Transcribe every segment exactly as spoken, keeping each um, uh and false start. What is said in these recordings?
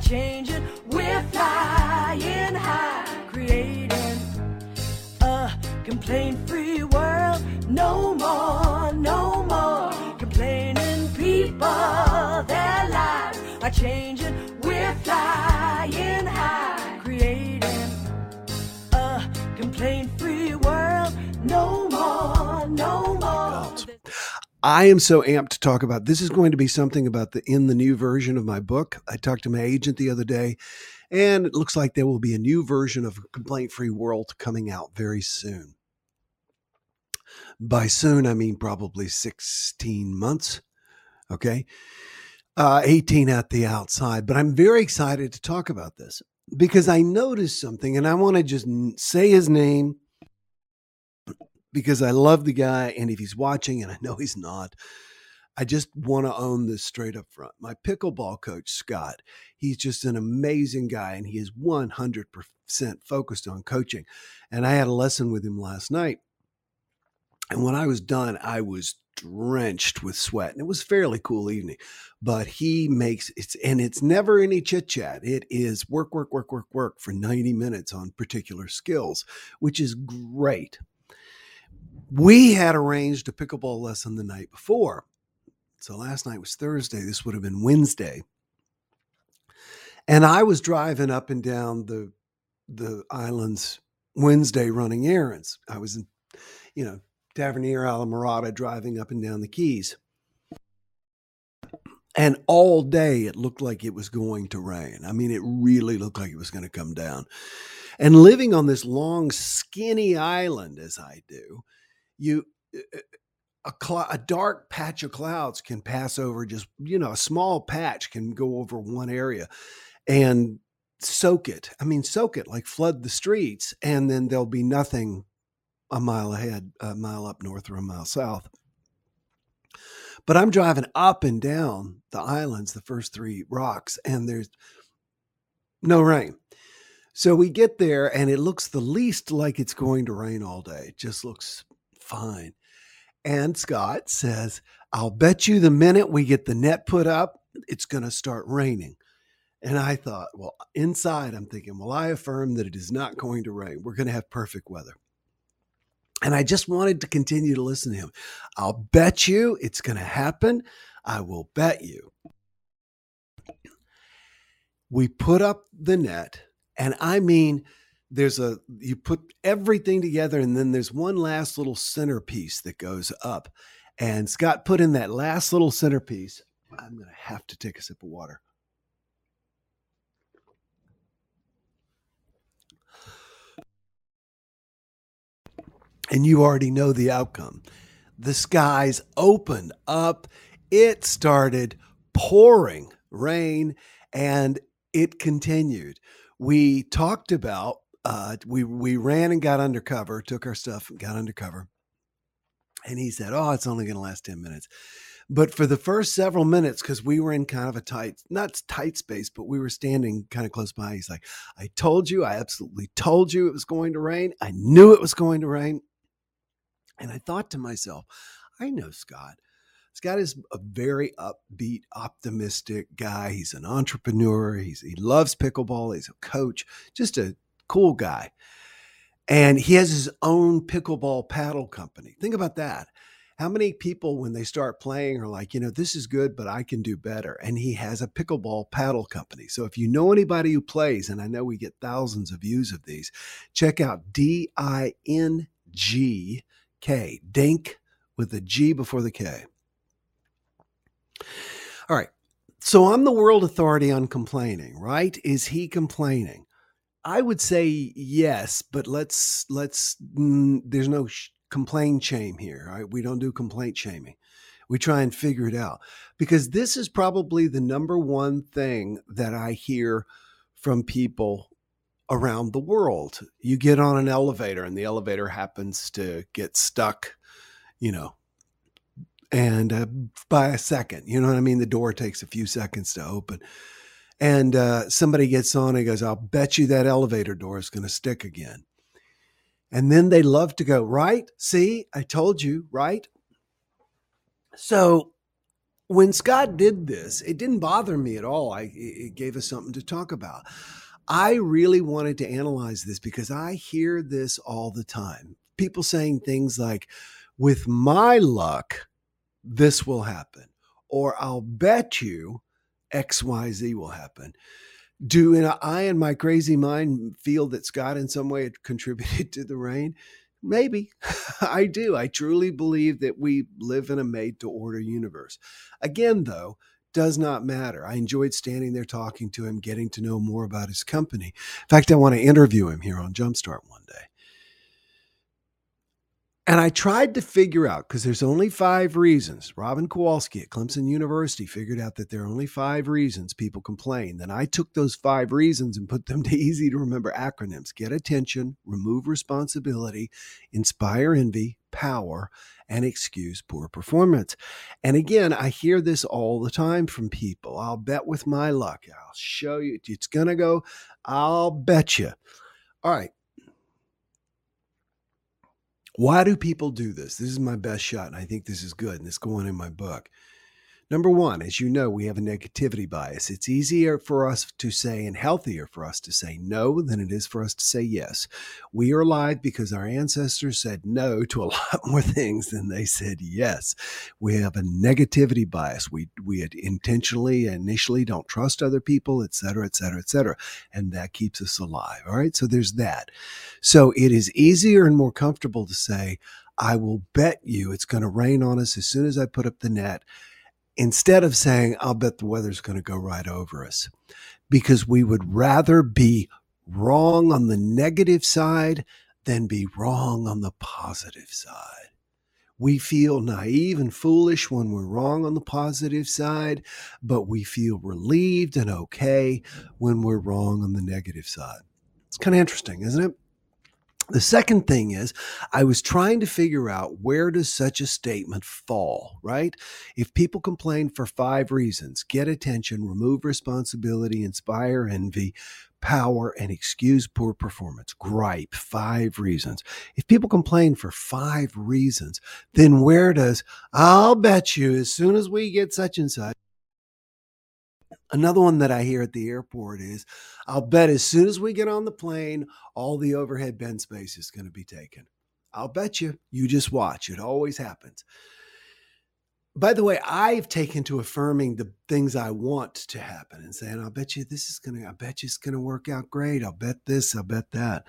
changing. We're flying high, creating a complaint-free world. No more, no more complaining people. Their lives are changing. We're flying high, creating a complaint-free world. No more, no more. I am so amped to talk about this. Is going to be something about the in the new version of my book. I talked to my agent the other day, and it looks like there will be a new version of Complaint-Free World coming out very soon. By soon, I mean probably sixteen months. Okay. Uh, eighteen at the outside. But I'm very excited to talk about this because I noticed something, and I want to just say his name because I love the guy. And if he's watching, and I know he's not, I just want to own this straight up front. My pickleball coach, Scott, he's just an amazing guy, and he is one hundred percent focused on coaching. And I had a lesson with him last night. And when I was done, I was drenched with sweat, and it was a fairly cool evening, but he makes it's, and it's never any chit chat. It is work, work, work, work, work for ninety minutes on particular skills, which is great. We had arranged a pickleball lesson the night before. So last night was Thursday. This would have been Wednesday. And I was driving up and down the, the islands Wednesday running errands. I was in, you know, Tavernier Islamorada driving up and down the Keys. And all day it looked like it was going to rain. I mean, it really looked like it was going to come down. And living on this long, skinny island as I do, you a, cl- a dark patch of clouds can pass over just, you know, a small patch can go over one area and soak it. I mean, soak it, like flood the streets, and then there'll be nothing a mile ahead, a mile up north or a mile south. But I'm driving up and down the islands, the first three rocks, and there's no rain. So we get there and it looks the least like it's going to rain all day. It just looks fine. And Scott says, I'll bet you the minute we get the net put up, it's going to start raining. And I thought, well, inside I'm thinking, well, I affirm that it is not going to rain. We're going to have perfect weather. And I just wanted to continue to listen to him. I'll bet you it's going to happen. I will bet you. We put up the net, and I mean, there's a, you put everything together, and then there's one last little centerpiece that goes up. And Scott put in that last little centerpiece. I'm going to have to take a sip of water. And you already know the outcome. The skies opened up. It started pouring rain, and it continued. We talked about, uh, we we ran and got undercover, took our stuff and got undercover. And he said, oh, it's only going to last ten minutes. But for the first several minutes, because we were in kind of a tight, not tight space, but we were standing kind of close by. He's like, I told you, I absolutely told you it was going to rain. I knew it was going to rain. And I thought to myself, I know Scott. Scott is a very upbeat, optimistic guy. He's an entrepreneur. He's, he loves pickleball. He's a coach, just a cool guy. And he has his own pickleball paddle company. Think about that. How many people, when they start playing, are like, you know, this is good, but I can do better. And he has a pickleball paddle company. So if you know anybody who plays, and I know we get thousands of views of these, check out D I N G K, Dink with a G before the K. All right. So I'm the world authority on complaining, right? Is he complaining? I would say yes, but let's, let's, mm, there's no sh- complaint shame here. Right? We don't do complaint shaming. We try and figure it out, because this is probably the number one thing that I hear from people around the world. You get on an elevator and the elevator happens to get stuck, you know, and uh, by a second, you know what I mean? The door takes a few seconds to open, and uh, somebody gets on and goes, I'll bet you that elevator door is going to stick again. And then they love to go, right? See, I told you, right? So when Scott did this, it didn't bother me at all. I, it gave us something to talk about. I really wanted to analyze this because I hear this all the time. People saying things like, with my luck, this will happen, or I'll bet you X Y Z will happen. Do and I, in my crazy mind, feel that Scott in some way had contributed to the rain? Maybe. I do. I truly believe that we live in a made-to-order universe. Again, though, does not matter. I enjoyed standing there talking to him, getting to know more about his company. In fact, I want to interview him here on Jumpstart one day. And I tried to figure out, because there's only five reasons. Robin Kowalski at Clemson University figured out that there are only five reasons people complain. Then I took those five reasons and put them to easy to remember acronyms: get attention, remove responsibility, inspire envy, power, and excuse poor performance. And again, I hear this all the time from people. I'll bet with my luck. I'll show you. It's going to go. I'll bet you. All right. Why do people do this? This is my best shot, and I think this is good, and it's going in my book. Number one, as you know, we have a negativity bias. It's easier for us to say and healthier for us to say no than it is for us to say yes. We are alive because our ancestors said no to a lot more things than they said yes. We have a negativity bias. We we intentionally, initially don't trust other people, et cetera, et cetera, et cetera. And that keeps us alive. All right. So there's that. So it is easier and more comfortable to say, I will bet you it's going to rain on us as soon as I put up the net, instead of saying, I'll bet the weather's going to go right over us, because we would rather be wrong on the negative side than be wrong on the positive side. We feel naive and foolish when we're wrong on the positive side, but we feel relieved and okay when we're wrong on the negative side. It's kind of interesting, isn't it? The second thing is, I was trying to figure out, where does such a statement fall, right? If people complain for five reasons: get attention, remove responsibility, inspire envy, power, and excuse poor performance. Gripe, five reasons. If people complain for five reasons, then where does, I'll bet you as soon as we get such and such. Another one that I hear at the airport is, I'll bet as soon as we get on the plane, all the overhead bin space is going to be taken. I'll bet you. You just watch. It always happens. By the way, I've taken to affirming the things I want to happen and saying, I'll bet you this is going to, I bet you it's going to work out great. I'll bet this, I'll bet that.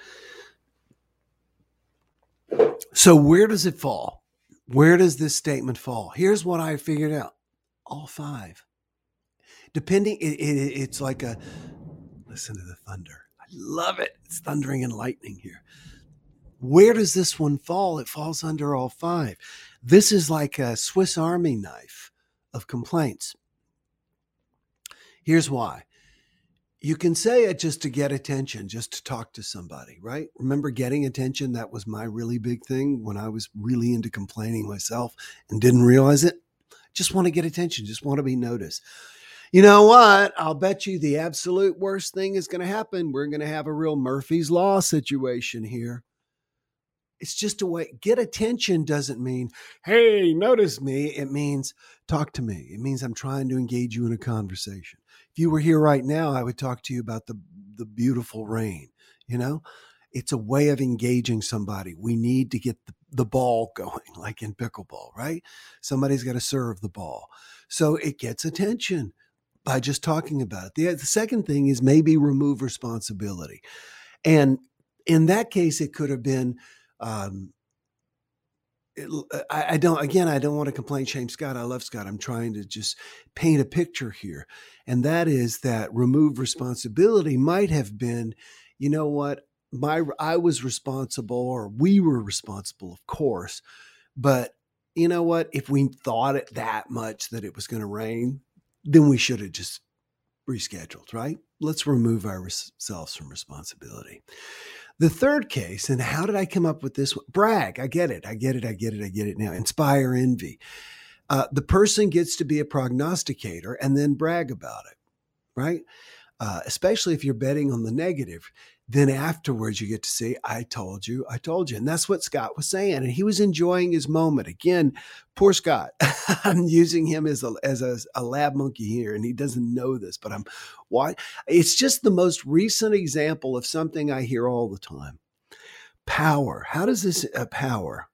So where does it fall? Where does this statement fall? Here's what I figured out. All five. Depending, it, it, it's like a, listen to the thunder. I love it. It's thundering and lightning here. Where does this one fall? It falls under all five. This is like a Swiss Army knife of complaints. Here's why. You can say it just to get attention, just to talk to somebody, right? Remember getting attention? That was my really big thing when I was really into complaining myself and didn't realize it. Just want to get attention, just want to be noticed. You know what? I'll bet you the absolute worst thing is going to happen. We're going to have a real Murphy's Law situation here. It's just a way. Get attention doesn't mean, hey, notice me. It means talk to me. It means I'm trying to engage you in a conversation. If you were here right now, I would talk to you about the, the beautiful rain. You know, it's a way of engaging somebody. We need to get the, the ball going, like in pickleball, right? Somebody's got to serve the ball. So it gets attention by just talking about it. The, the second thing is maybe remove responsibility. And in that case, it could have been, um, it, I, I don't, again, I don't want to complain, shame Scott. I love Scott. I'm trying to just paint a picture here. And that is that remove responsibility might have been, you know what, my, I was responsible, or we were responsible, of course. But you know what, if we thought it that much that it was going to rain, then we should have just rescheduled, right? Let's remove ourselves from responsibility. The third case, and how did I come up with this one? Brag. I get it. I get it. I get it. I get it now. Inspire envy. Uh, the person gets to be a prognosticator and then brag about it, right? uh, especially if you're betting on the negative. Then afterwards you get to say, I told you, I told you. And that's what Scott was saying. And he was enjoying his moment. Again, poor Scott. I'm using him as a, as a, a lab monkey here, and he doesn't know this, but I'm why it's just the most recent example of something I hear all the time. Power. How does this uh, power?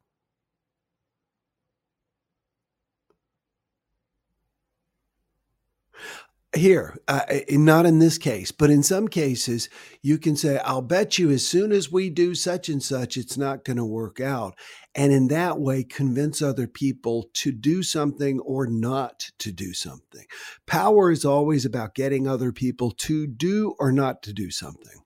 Here, uh, not in this case, but in some cases, you can say, I'll bet you as soon as we do such and such, it's not going to work out. And in that way, convince other people to do something or not to do something. Power is always about getting other people to do or not to do something.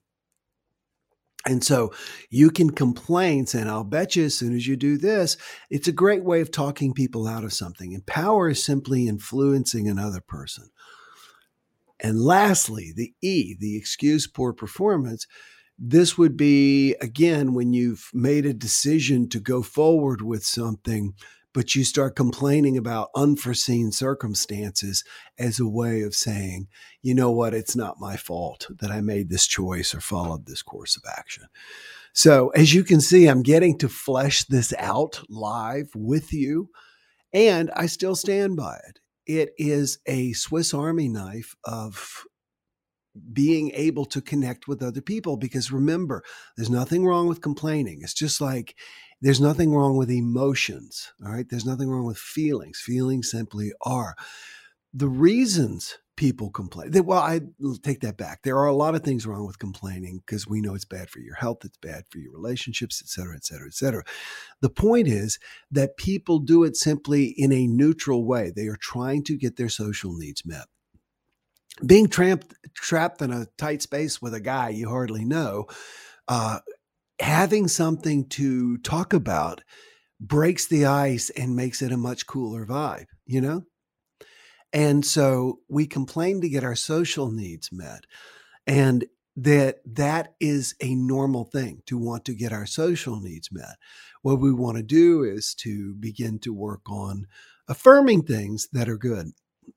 And so you can complain saying, I'll bet you as soon as you do this. It's a great way of talking people out of something. And power is simply influencing another person. And lastly, the E, the excuse poor performance. This would be, again, when you've made a decision to go forward with something, but you start complaining about unforeseen circumstances as a way of saying, you know what, it's not my fault that I made this choice or followed this course of action. So as you can see, I'm getting to flesh this out live with you, and I still stand by it. It is a Swiss Army knife of being able to connect with other people, because remember, there's nothing wrong with complaining. It's just like there's nothing wrong with emotions. All right. There's nothing wrong with feelings. Feelings simply are. The reasons people complain, they, well, I take that back. There are a lot of things wrong with complaining because we know it's bad for your health. It's bad for your relationships, et cetera, et cetera, et cetera. The point is that people do it simply in a neutral way. They are trying to get their social needs met. Being trapped, trapped in a tight space with a guy you hardly know, uh, having something to talk about breaks the ice and makes it a much cooler vibe, you know? And so we complain to get our social needs met, and that that is a normal thing to want to get our social needs met. What we want to do is to begin to work on affirming things that are good.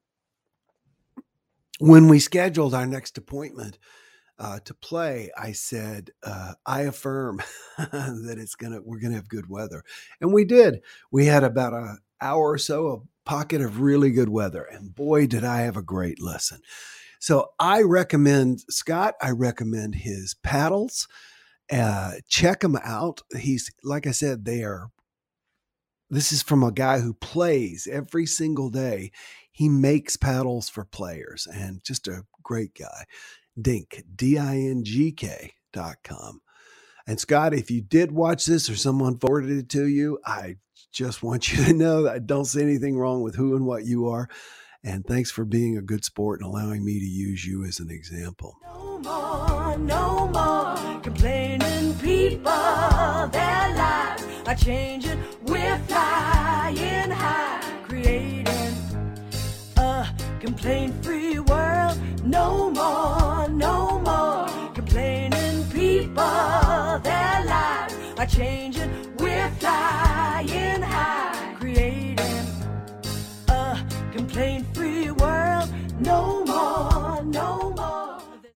When we scheduled our next appointment uh, to play, I said, uh, I affirm that it's gonna we're gonna have good weather, and we did. We had about an hour or so of pocket of really good weather, and boy, did I have a great lesson. So I recommend Scott. I recommend his paddles. Uh, check them out. He's, like I said, they are. This is from a guy who plays every single day. He makes paddles for players, and just a great guy. Dink, D I N G K dot com. And Scott, if you did watch this or someone forwarded it to you, I just want you to know that I don't see anything wrong with who and what you are. And thanks for being a good sport and allowing me to use you as an example. No more, no more complaining people. Their lives are changing. We're flying high, creating a complaint-free world. No more, no more complaining people. Their lives are changing.